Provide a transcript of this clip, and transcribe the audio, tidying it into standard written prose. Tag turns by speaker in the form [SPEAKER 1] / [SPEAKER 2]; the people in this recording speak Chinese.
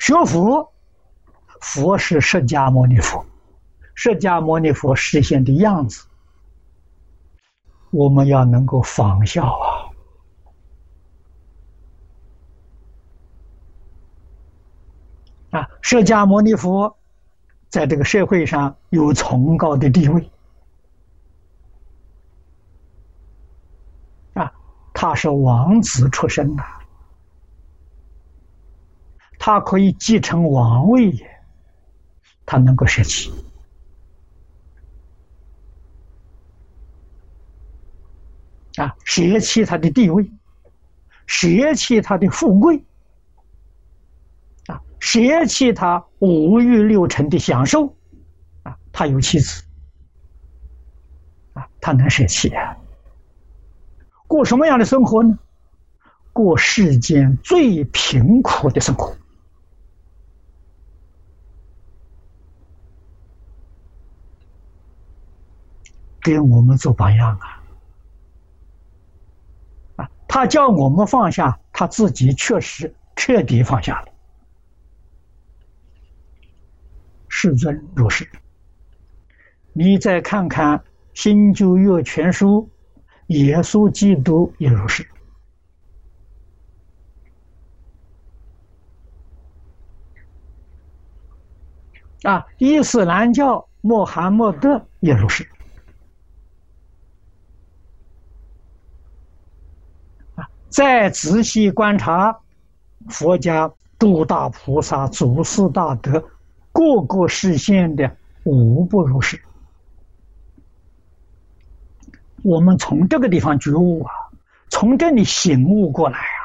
[SPEAKER 1] 学佛，佛是释迦牟尼佛，释迦牟尼佛实现的样子，我们要能够仿效释迦牟尼佛在这个社会上有崇高的地位他是王子出身他可以继承王位他能够舍弃舍弃他的地位，舍弃他的富贵舍弃他五欲六尘的享受他有妻子他能舍弃过什么样的生活呢？过世间最贫苦的生活给我们做榜样他叫我们放下，他自己确实彻底放下了。世尊如是。你再看看《新旧约全书》，耶稣基督也如是。伊斯兰教穆罕默德也如是。再仔细观察佛家诸大菩萨、祖师大德各个实现的无不如是。我们从这个地方觉悟从这里醒悟过来